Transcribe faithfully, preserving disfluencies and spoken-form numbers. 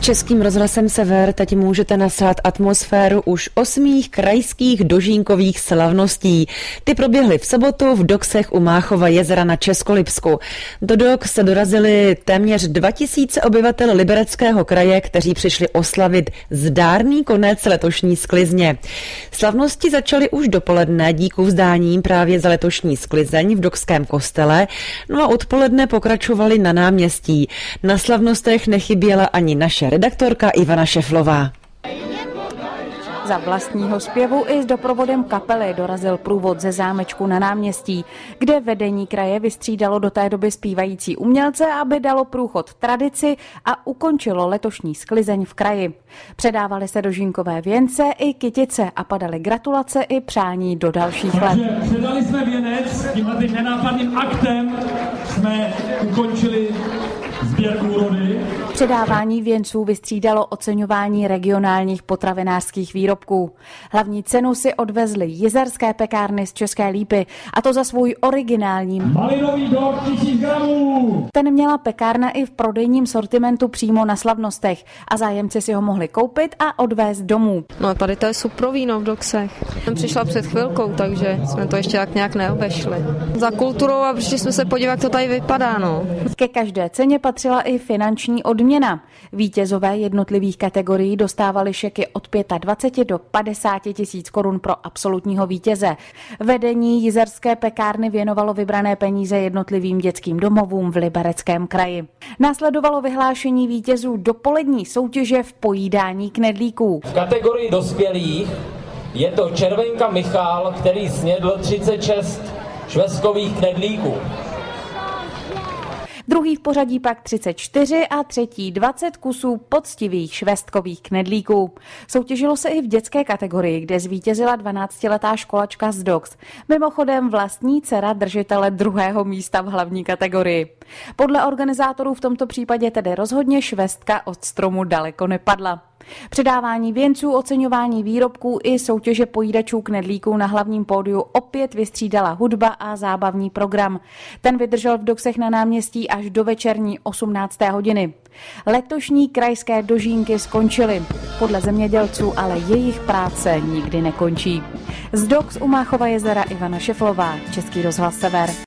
Českým rozhlasem Sever teď můžete nasát atmosféru už osmých krajských dožínkových slavností. Ty proběhly v sobotu v Doksech u Máchova jezera na Českolipsku. Do Doks se dorazili téměř dva tisíce obyvatel Libereckého kraje, kteří přišli oslavit zdárný konec letošní sklizně. Slavnosti začaly už dopoledne díky vzdáním právě za letošní sklizeň v Dokském kostele, no a odpoledne pokračovali na náměstí. Na slavnostech nechyběla ani naše redaktorka Ivana Šeflová. Za vlastního zpěvu i s doprovodem kapely dorazil průvod ze zámečku na náměstí, kde vedení kraje vystřídalo do té doby zpívající umělce, aby dalo průchod tradici a ukončilo letošní sklizeň v kraji. Předávaly se dožínkové věnce i kytice a padaly gratulace i přání do dalších let. Takže předali jsme věnec, tímhle nenápadným aktem jsme ukončili sběr úrody. Předávání věnců vystřídalo oceňování regionálních potravinářských výrobků. Hlavní cenu si odvezly Jizerské pekárny z České Lípy, a to za svůj originální malinový dort tisíc gramů. Ten měla pekárna i v prodejním sortimentu přímo na slavnostech a zájemci si ho mohli koupit a odvést domů. No tady to je super víno v Doksech. Jsem přišla před chvilkou, takže jsme to ještě tak nějak neobešli. Za kulturou a přišli jsme se podívat, jak to tady vypadá. No. Ke každé ceně patřila i finanční odměna. Vítězové jednotlivých kategorií dostávali šeky od dvacet pět do padesáti tisíc korun pro absolutního vítěze. Vedení Jizerské pekárny věnovalo vybrané peníze jednotlivým dětským domovům v Libereckém kraji. Následovalo vyhlášení vítězů dopolední soutěže v pojídání knedlíků. V kategorii dospělých je to Červenka Michal, který snědl třicet šest švestkových knedlíků. Druhý v pořadí pak třicet čtyři a třetí dvacet kusů poctivých švestkových knedlíků. Soutěžilo se i v dětské kategorii, kde zvítězila dvanáctiletá školačka z Doks. Mimochodem vlastní dcera držitele druhého místa v hlavní kategorii. Podle organizátorů v tomto případě tedy rozhodně švestka od stromu daleko nepadla. Předávání věnců, oceňování výrobků i soutěže pojídačů knedlíků na hlavním pódiu opět vystřídala hudba a zábavní program. Ten vydržel v Doksech na náměstí až do večerní osmnácté hodiny. Letošní krajské dožínky skončily. Podle zemědělců ale jejich práce nikdy nekončí. Z Doks u Máchova jezera Ivana Šeflová, Český rozhlas Sever.